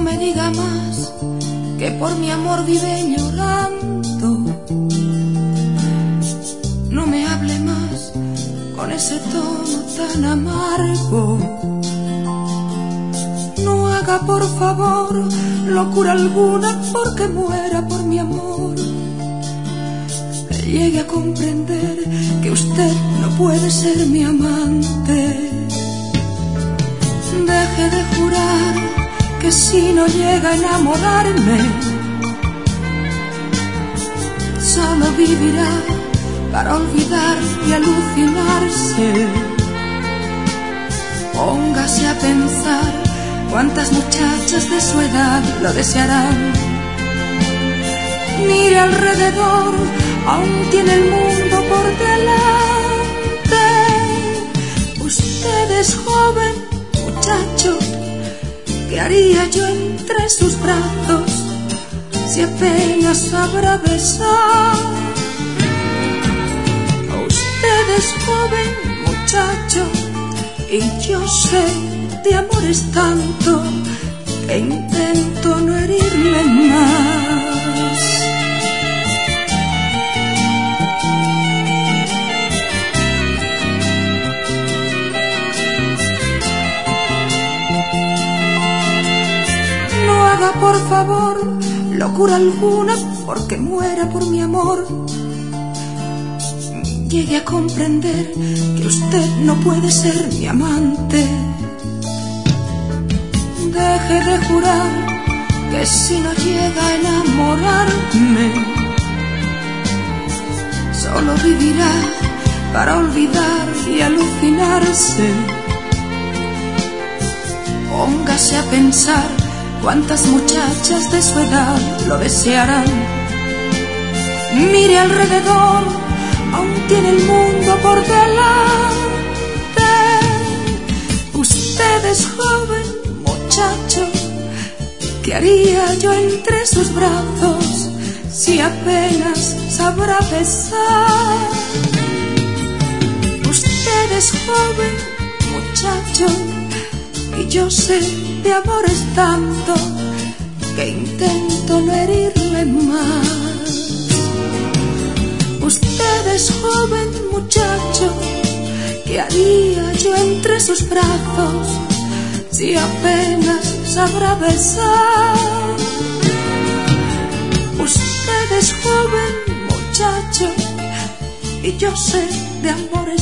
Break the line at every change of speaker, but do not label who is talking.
me diga más, que por mi amor vive llorando. No me hable más con ese tono tan amargo. No haga por favor locura alguna porque muera por mi amor. Llegue a comprender que usted no puede ser mi amante. Deje de jurar que si no llega a enamorarme, solo vivirá para olvidar y alucinarse. Póngase a pensar cuántas muchachas de su edad lo desearán. Mire alrededor, aún tiene el mundo por delante. Usted es joven, muchacho, ¿qué haría yo entre sus brazos si apenas sabrá besar? Usted es joven, muchacho, y yo sé de amores tanto que intento no herirle más. No haga por favor locura alguna porque muera por mi amor. Llegue a comprender que usted no puede ser mi amante. Deje de jurar que si no llega a enamorarme, solo vivirá para olvidar y alucinarse. Póngase a pensar cuántas muchachas de su edad lo desearán. Mire alrededor, aún tiene el mundo por delante. Usted es joven, muchacho, ¿qué haría yo entre sus brazos si apenas sabrá besar? Usted es joven, muchacho, y yo sé de amores tanto que intento no herirle más. Usted es joven, muchacho, ¿qué haría yo entre sus brazos si apenas sabrá besar? Usted es joven, muchacho, y yo sé de amores